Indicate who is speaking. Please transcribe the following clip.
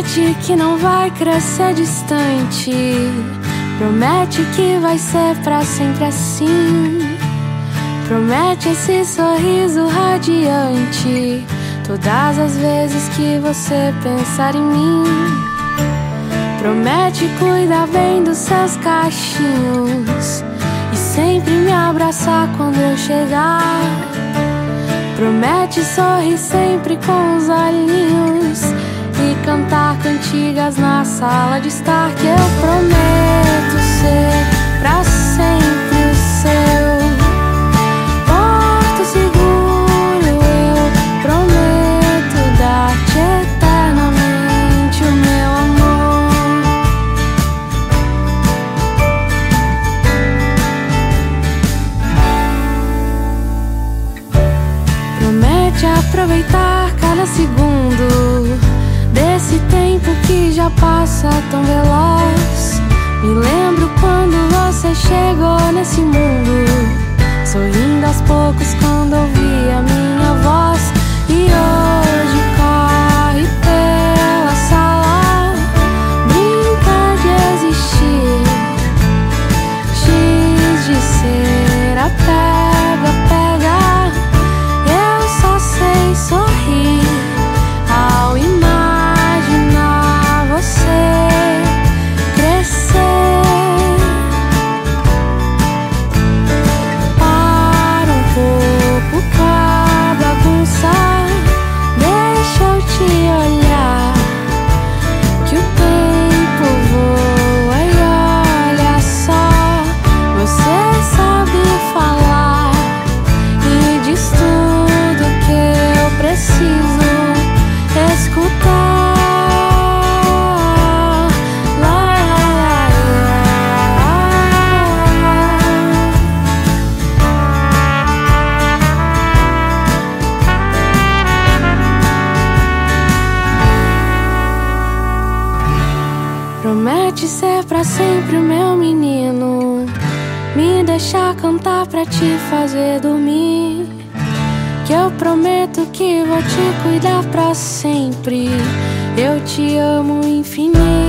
Speaker 1: Promete que não vai crescer distante. Promete que vai ser pra sempre assim. Promete esse sorriso radiante todas as vezes que você pensar em mim. Promete cuidar bem dos seus cachinhos e sempre me abraçar quando eu chegar. Promete sorrir sempre com os olhinhos e cantar cantigas na sala de estar. Que eu prometo ser pra sempre o seu porto seguro. Eu prometo dar-te eternamente o meu amor. Promete aproveitar cada segundo desse tempo que já passa tão veloz. Me lembro quando você chegou nesse mundo, sorrindo aos poucos quando ouvi a minha voz. E hoje corre pela sala, brinca de existir, giz de cera, pega, pega. Eu só sei sorrir ao imaginar você crescer. Para um pouco com a bagunça, deixa eu te olhar, que o tempo voa e olha só. Você sabe falar e diz tudo que eu preciso escutar. Promete ser pra sempre o meu menino, me deixar cantar pra te fazer dormir. Que eu prometo que vou te cuidar pra sempre. Eu te amo infinito.